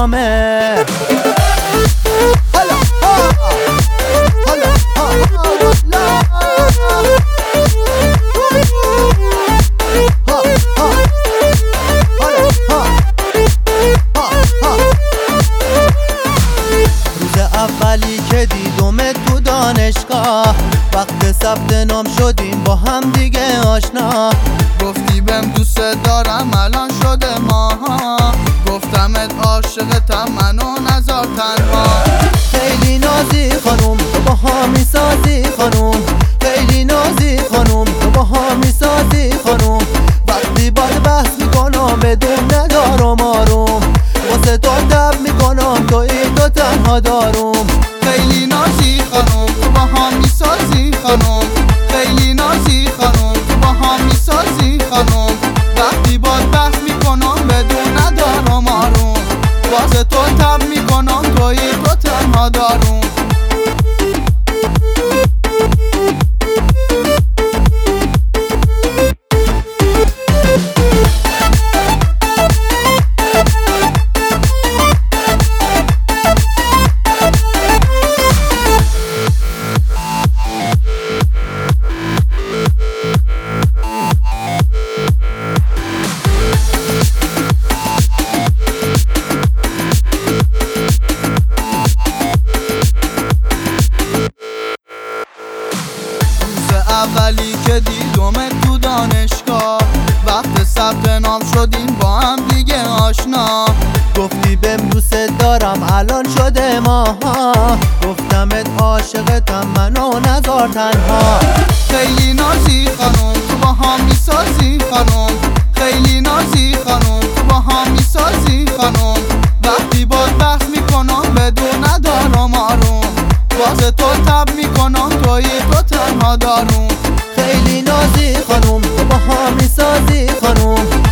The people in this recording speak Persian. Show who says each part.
Speaker 1: نامه. اولی که دیدم تو دانشگاه، وقت ثبت نام شدیم با هم دیگه آشنا.
Speaker 2: گفتی بهم دوست دارم الان شده ماها، گفتمت عاشقتم منو نذار تنها.
Speaker 1: خیلی نازی خانوم تو با هم میسازی خانوم، خیلی نازی خانوم تو با هم میسازی خانوم. وقتی باید بحث میکنم بدون ندارم آروم، واسه تو دب میکنم توی تو تنها داروم.
Speaker 2: خیلی نازی خانوم تو با هم میسازی خانوم، خیلی نازی خانوم تو با هم میسازی خانوم. وقتی باید بحث میکنم بدون ندارم آروم، واسه تو تب میکنم توی تو تنها داروم. اولی که دیدم تو دانشگاه، وقت ثبت نام شدیم با هم دیگه آشنا.
Speaker 1: گفتی بهم دوست دارم الان شده ماها، گفتمت عاشقتم منو نذار تنها.
Speaker 2: خیلی نازی خانوم تو با هم میسازی خانوم، خیلی نازی خانوم تو با هم میسازی خانوم. وقتی باید بحث میکنم بدون ندارم آروم، واسه تو تب میکنم توی تو تنها داروم.
Speaker 1: خیلی نازی خانوم تو با هم میسازی خانوم،